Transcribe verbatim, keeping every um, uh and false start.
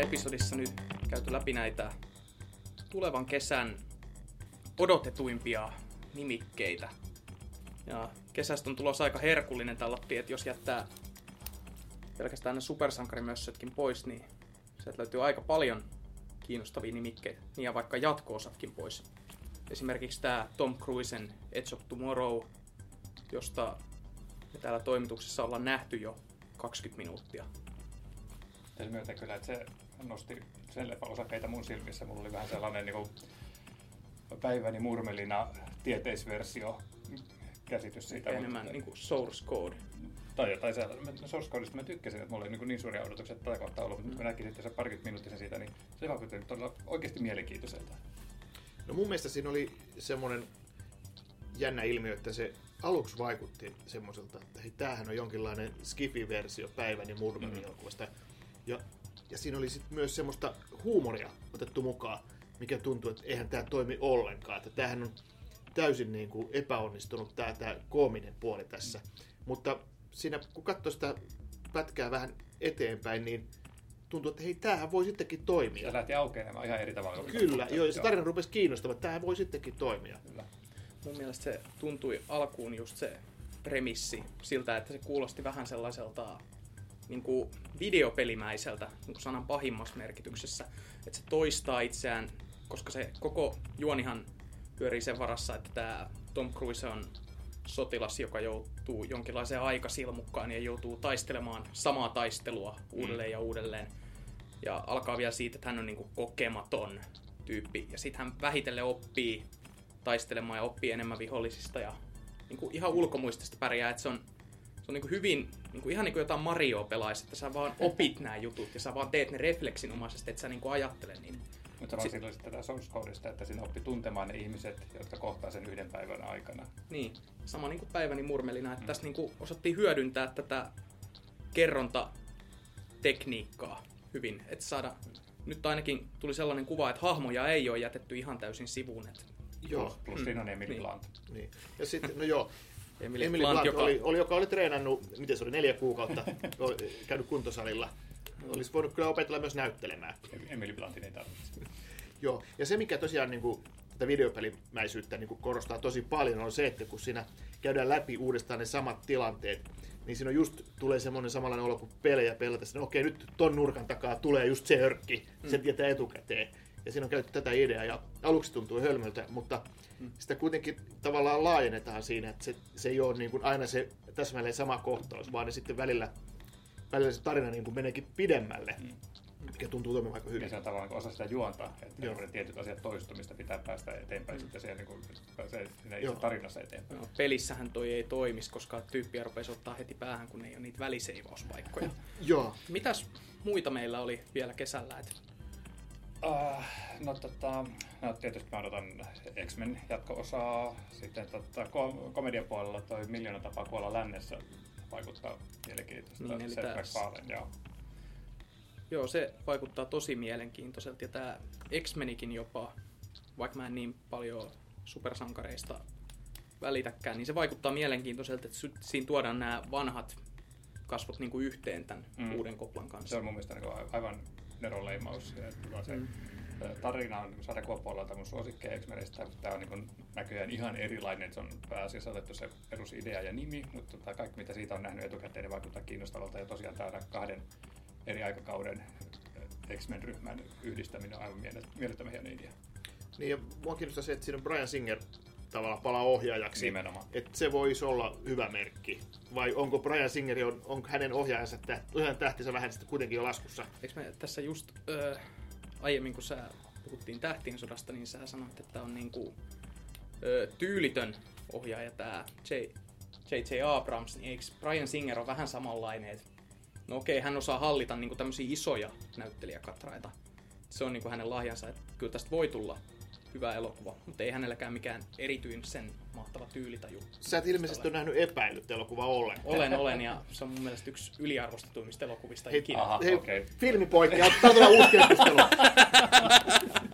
episodissa nyt käyty läpi näitä tulevan kesän odotetuimpia nimikkeitä. Ja kesästä on tulossa aika herkullinen tallatti, että jos jättää pelkästään ne supersankarimössötkin pois, niin sieltä löytyy aika paljon kiinnostavia nimikkeitä, niin ja vaikka jatko-osatkin pois. Esimerkiksi tämä Tom Cruisen Edge of Tomorrow, josta me täällä toimituksessa ollaan nähty jo kaksikymmentä minuuttia. Tässä myötä kyllä, että se nosti sen leffan osakkeita mun silmissä. Mulla oli vähän sellainen niin kuin Päiväni murmelina tieteisversio käsitys siitä. Enemmän niin kuin source code. Tai jotain sellainen. Source Codeista mä tykkäsin, että mulla oli niin, niin suuria odotuksia tätä kohtaa ollut, mutta nyt mä näkin sitten se parikymmentä minuuttisen siitä, niin se vaikutti todella oikeasti mielenkiintoiselta. No mun mielestä siinä oli semmoinen jännä ilmiö, että se aluksi vaikutti semmoiselta, että hei, tämähän on jonkinlainen skifi-versio Päiväni murmelin elokuvasta. Ja, ja siinä oli sitten myös semmoista huumoria otettu mukaan, mikä tuntuu, että eihän tämä toimi ollenkaan. Että tämähän on täysin niin kuin epäonnistunut tämä, tämä koominen puoli tässä. Mutta siinä kun katsoi sitä pätkää vähän eteenpäin, niin tuntuu, että hei, tämähän voi sittenkin toimia. Se lähti aukeamaan ihan eri tavalla. Kyllä, joo, ja se tarina rupesi kiinnostamaan, että tämähän voi sittenkin toimia. Kyllä. Mun mielestä se tuntui alkuun just se premissi siltä, että se kuulosti vähän sellaiselta niin kuin videopelimäiseltä niin kuin sanan pahimmassa merkityksessä. Että se toistaa itseään, koska se koko juonihan pyörii sen varassa, että tämä Tom Cruise on sotilas, joka joutuu jonkinlaiseen aikasilmukkaan ja joutuu taistelemaan samaa taistelua uudelleen ja uudelleen. Ja alkaa vielä siitä, että hän on niin kuin kokematon tyyppi. Ja sitten hän vähitellen oppii taistelemaan ja oppii enemmän vihollisista ja niin kuin ihan ulkomuistista pärjää. Että se on, se on niin kuin hyvin, niin kuin, ihan niin kuin jotain Marioa pelaisi, että sä vaan opit nämä jutut ja sä vaan teet ne refleksinomaisesti, että sä niin kuin ajattele niin. Mutta vaan silloin sitten tätä source codesta, että siinä oppi tuntemaan ne ihmiset, jotka kohtaa sen yhden päivän aikana. Niin, sama niin kuin Päiväni murmelina, että mm. tässä niin kuin osattiin hyödyntää tätä kerrontatekniikkaa hyvin, että saada, nyt ainakin tuli sellainen kuva, että hahmoja ei ole jätetty ihan täysin sivuun. Että joo. Plus siinä on Emily niin. Blunt. Niin. Ja sitten, no joo, Emily, Emily Blunt, Blunt joka oli, oli, joka oli treenannut, miten se oli, neljä kuukautta, oli käynyt kuntosalilla. Olisi voinut kyllä opetella myös näyttelemään. Emily Bluntin ei tarvitse. Joo, ja se mikä tosiaan niin kuin, tätä videopelimäisyyttä niin kuin korostaa tosi paljon on se, että kun siinä käydään läpi uudestaan ne samat tilanteet, niin siinä on just tulee semmoinen samanlainen olo kuin pelejä pelatessa. No okei, nyt ton nurkan takaa tulee just se örkki, mm. se tietää etukäteen. Ja siinä on käytetty tätä ideaa ja aluksi tuntuu hölmöltä, mutta mm. sitä kuitenkin tavallaan laajennetaan siinä, että se, se ei ole niin kuin aina se täsmälleen sama kohtaus, vaan ne sitten välillä, välillä se tarina niin kuin meneekin pidemmälle. Mm. Mikä tuntuu toimimaan aika hyvin. Ja se on tavallaan osa sitä juonta, että joo. tietyt asiat toistumista pitää päästä eteenpäin, mm. sitten siellä niin pääsee siinä itse tarinassa eteenpäin. No, pelissähän toi ei toimisi, koska tyyppiä rupesi ottaa heti päähän, kun ei ole niitä väliseivauspaikkoja. Joo. Mitäs muita meillä oli vielä kesällä? Et... Uh, no, tota, no tietysti mä odotan X-Men jatko-osaa. Sitten tota, ko- komedian puolella toi Miljoona tapaa kuolla lännessä vaikuttaa mielenkiintoista. Niin, eli Seth tää... MacFarlane, joo. Joo, se vaikuttaa tosi mielenkiintoiselta. Ja tää X-Menikin jopa, vaikka mä en niin paljon supersankareista välitäkään, niin se vaikuttaa mielenkiintoiselta, että siinä tuodaan nämä vanhat kasvot niinku yhteen tämän mm. uuden koplan kanssa. Se on mun mielestä niin aivan neronleimaus. Se mm. tarina on sarjakuvapuolelta mun suosikkeja X-Menistä. Tämä on niin näköjään ihan erilainen. Se on pääasiassa otettu se perusidea ja nimi, mutta tota, kaikki mitä siitä on nähnyt etukäteen niin vaikuttaa kiinnostavalta. Ja tosiaan täällä kahden eri aikakauden X-Men-ryhmän yhdistäminen on aivan mielettömän hieno idea. Niin ja mua kiinnostaa se, että siinä on Bryan Singer tavallaan palaa ohjaajaksi. Nimenomaan. Että se voisi olla hyvä merkki. Vai onko Bryan Singer, on, onko hänen ohjaajansa tähti, tähtinsä vähän sitten kuitenkin jo laskussa? Eikö me tässä just äh, aiemmin, kun sä puhuttiin Tähtien sodasta, niin sä sanoit, että on niinku, äh, tyylitön ohjaaja tää J J. Abrams, niin eikö Bryan Singer on vähän samanlainen, että no okei, hän osaa hallita niinku tämmöisiä isoja näyttelijäkatraita. Se on niinku hänen lahjansa, että kyllä tästä voi tulla hyvä elokuva, mutta ei hänelläkään mikään erityisen mahtava tyylitaju. Sä et ilmeisesti ole nähnyt Epäilyt elokuvaa ollenkaan. Olen, olen, ja se on mun mielestä yksi yliarvostetuimmista elokuvista hei, ikinä. Aha, hei, okay. Filmipoikia, ottaa tulla uusi keskustelu.